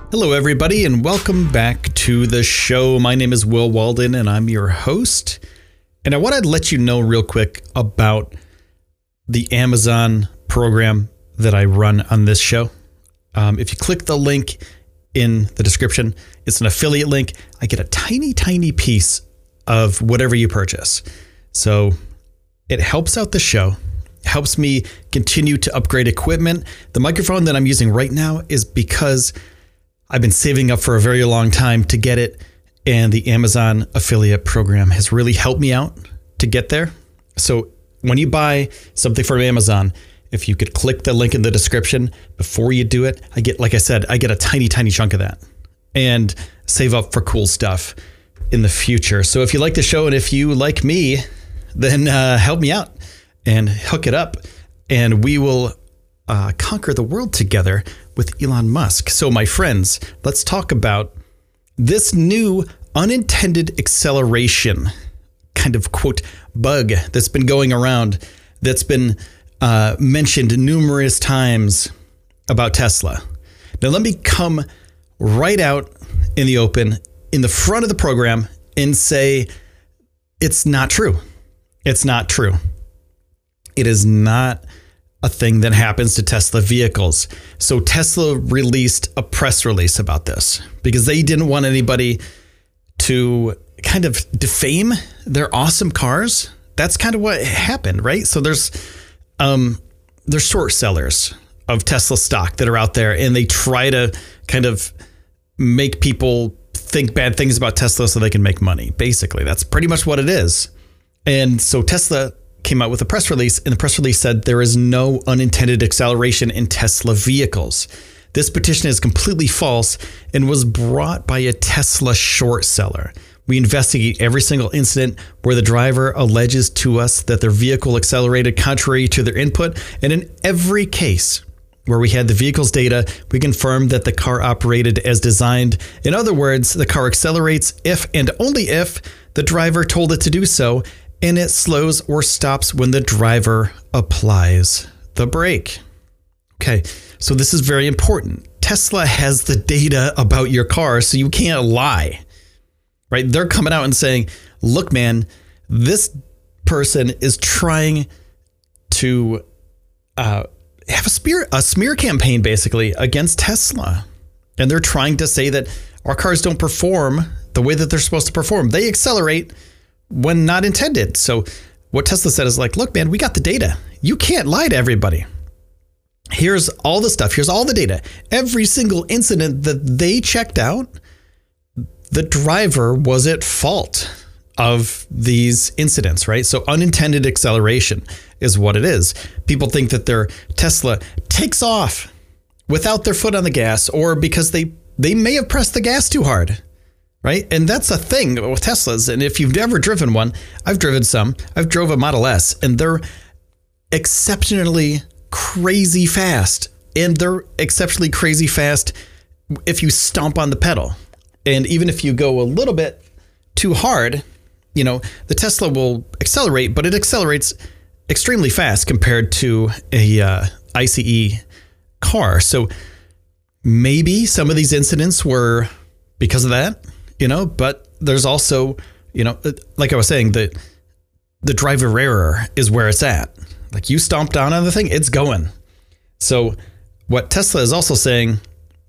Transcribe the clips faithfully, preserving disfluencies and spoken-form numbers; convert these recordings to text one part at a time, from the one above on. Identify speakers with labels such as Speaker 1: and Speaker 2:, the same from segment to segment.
Speaker 1: Hello, everybody, and welcome back to the show. My name is Will Walden, and I'm your host. And I want to let you know real quick about the Amazon program that I run on this show. Um, if you click the link in the description, it's an affiliate link. I get a tiny, tiny piece of whatever you purchase. So it helps out the show, helps me continue to upgrade equipment. The microphone that I'm using right now is because I've been saving up for a very long time to get it, and the Amazon affiliate program has really helped me out to get there. So when you buy something from Amazon, if you could click the link in the description before you do it, I get, like I said, I get a tiny, tiny chunk of that and save up for cool stuff in the future. So if you like the show and if you like me, then uh, help me out and hook it up, and we will uh, conquer the world together with Elon Musk. So my friends, let's talk about this new unintended acceleration kind of quote bug that's been going around, that's been uh, mentioned numerous times about Tesla. Now let me come right out in the open in the front of the program and say it's not true. It's not true. It is not a thing that happens to Tesla vehicles. So Tesla released a press release about this because they didn't want anybody to kind of defame their awesome cars. That's kind of what happened, right? So there's um, there's short sellers of Tesla stock that are out there, and they try to kind of make people think bad things about Tesla so they can make money. Basically, that's pretty much what it is. And so Tesla came out with a press release, and the press release said there is no unintended acceleration in Tesla vehicles. This petition is completely false and was brought by a Tesla short seller. We investigate every single incident where the driver alleges to us that their vehicle accelerated contrary to their input, and in every case where we had the vehicle's data, we confirmed that the car operated as designed. In other words, the car accelerates if and only if the driver told it to do so, and it slows or stops when the driver applies the brake. Okay, so this is very important. Tesla has the data about your car, so you can't lie, right? They're coming out and saying, look, man, this person is trying to uh, have a smear, a smear campaign, basically, against Tesla. And they're trying to say that our cars don't perform the way that they're supposed to perform. They accelerate when not intended. So what Tesla said is like, look, man, we got the data. You can't lie to everybody. Here's all the stuff. Here's all the data. Every single incident that they checked out, the driver was at fault of these incidents, right? So unintended acceleration is what it is. People think that their Tesla takes off without their foot on the gas, or because they, they may have pressed the gas too hard. Right. And that's a thing with Teslas. And if you've never driven one, I've driven some. I've drove a Model S, and they're exceptionally crazy fast. And they're exceptionally crazy fast if you stomp on the pedal. And even if you go a little bit too hard, you know, the Tesla will accelerate, but it accelerates extremely fast compared to a uh, ICE car. So maybe some of these incidents were because of that. You know, but there's also, you know, like I was saying, the the driver error is where it's at. Like you stomp down on the thing, it's going. So what Tesla is also saying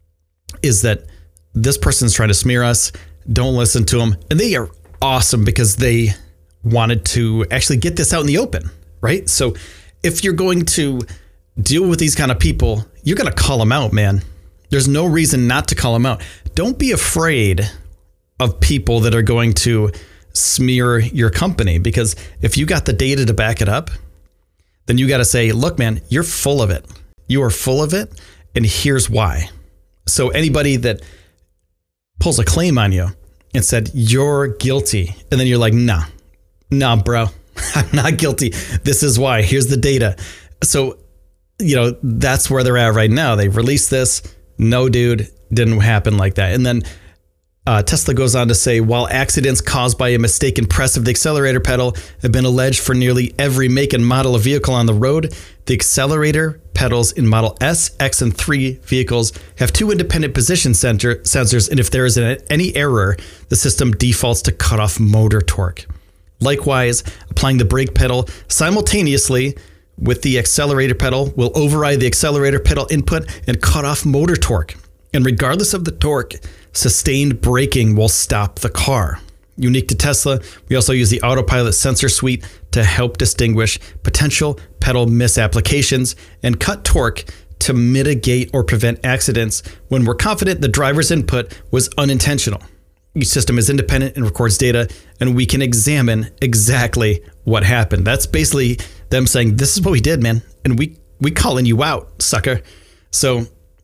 Speaker 1: is that this person's trying to smear us. Don't listen to them. And they are awesome because they wanted to actually get this out in the open, right? So if you're going to deal with these kind of people, you're going to call them out, man. There's no reason not to call them out. Don't be afraid of people that are going to smear your company, because if you got the data to back it up, then you got to say, look, man, you're full of it. You are full of it. And here's why. So anybody that pulls a claim on you and said, you're guilty, and then you're like, nah, nah, bro, I'm not guilty. This is why. Here's the data. So, you know, that's where they're at right now. They released this. No, dude, didn't happen like that. And then Uh, Tesla goes on to say, while accidents caused by a mistaken press of the accelerator pedal have been alleged for nearly every make and model of vehicle on the road, the accelerator pedals in Model S, X, and three vehicles have two independent position center sensors, and if there is an, any error, the system defaults to cut off motor torque. Likewise, applying the brake pedal simultaneously with the accelerator pedal will override the accelerator pedal input and cut off motor torque. And regardless of the torque, sustained braking will stop the car. Unique to Tesla, we also use the autopilot sensor suite to help distinguish potential pedal misapplications and cut torque to mitigate or prevent accidents when we're confident the driver's input was unintentional. Each system is independent and records data, and we can examine exactly what happened. That's basically them saying, this is what we did, man, and we we calling you out, sucker. So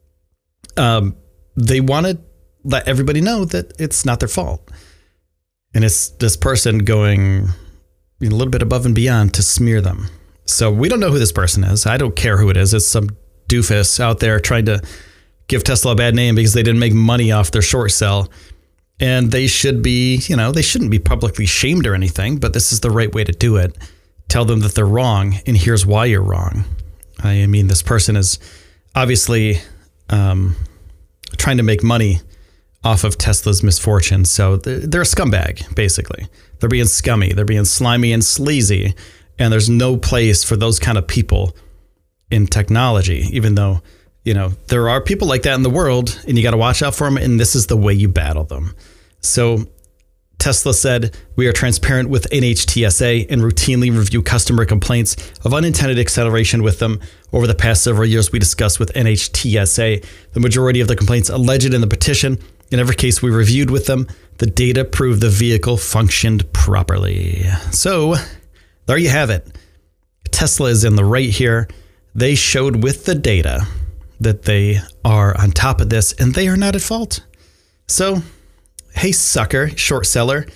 Speaker 1: um, they want to let everybody know that it's not their fault. And it's this person going a little bit above and beyond to smear them. So we don't know who this person is. I don't care who it is. It's some doofus out there trying to give Tesla a bad name because they didn't make money off their short sell. And they should be, you know, they shouldn't be publicly shamed or anything, but this is the right way to do it. Tell them that they're wrong, and here's why you're wrong. I mean, this person is obviously um, trying to make money off of Tesla's misfortune. So they're a scumbag, basically. They're being scummy. They're being slimy and sleazy. And there's no place for those kind of people in technology, even though, you know, there are people like that in the world, and you got to watch out for them. And this is the way you battle them. So Tesla said, we are transparent with N H T S A and routinely review customer complaints of unintended acceleration with them. Over the past several years, we discussed with N H T S A the majority of the complaints alleged in the petition. In every case we reviewed with them, the data proved the vehicle functioned properly. So there you have it. Tesla is in the right here. They showed with the data that they are on top of this, and they are not at fault. So, hey, sucker, short seller,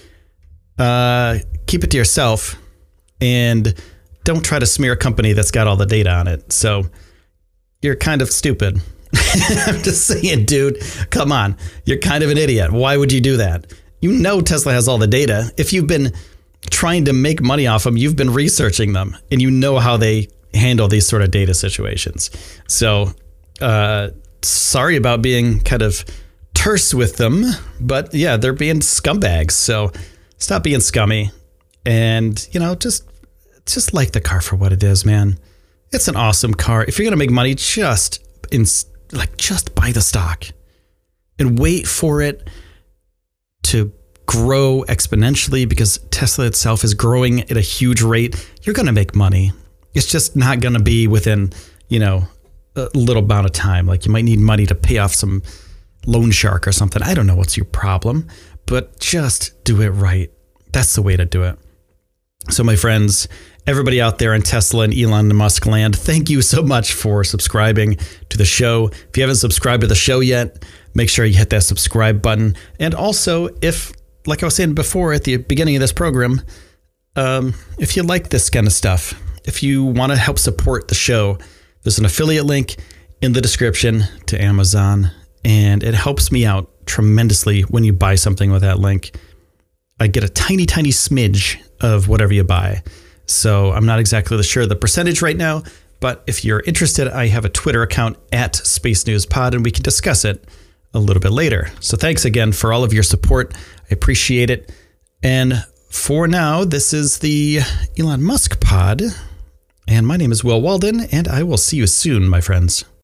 Speaker 1: uh, keep it to yourself and don't try to smear a company that's got all the data on it. So you're kind of stupid. I'm just saying, dude, come on. You're kind of an idiot. Why would you do that? You know Tesla has all the data. If you've been trying to make money off them, you've been researching them, and you know how they handle these sort of data situations. So uh, sorry about being kind of terse with them, but yeah, they're being scumbags. So stop being scummy, and, you know, just just like the car for what it is, man. It's an awesome car. If you're going to make money, just in like just buy the stock and wait for it to grow exponentially, because Tesla itself is growing at a huge rate. You're going to make money. It's just not going to be within, you know, a little amount of time. Like, you might need money to pay off some loan shark or something. I don't know what's your problem, but just do it right. That's the way to do it. So my friends, everybody out there in Tesla and Elon Musk land, thank you so much for subscribing to the show. If you haven't subscribed to the show yet, make sure you hit that subscribe button. And also, if, like I was saying before at the beginning of this program, um, if you like this kind of stuff, if you want to help support the show, there's an affiliate link in the description to Amazon, and it helps me out tremendously when you buy something with that link. I get a tiny, tiny smidge of whatever you buy. So I'm not exactly sure the percentage right now, but if you're interested, I have a Twitter account at Space News Pod, and we can discuss it a little bit later. So thanks again for all of your support. I appreciate it. And for now, this is the Elon Musk Pod. And my name is Will Walden, and I will see you soon, my friends.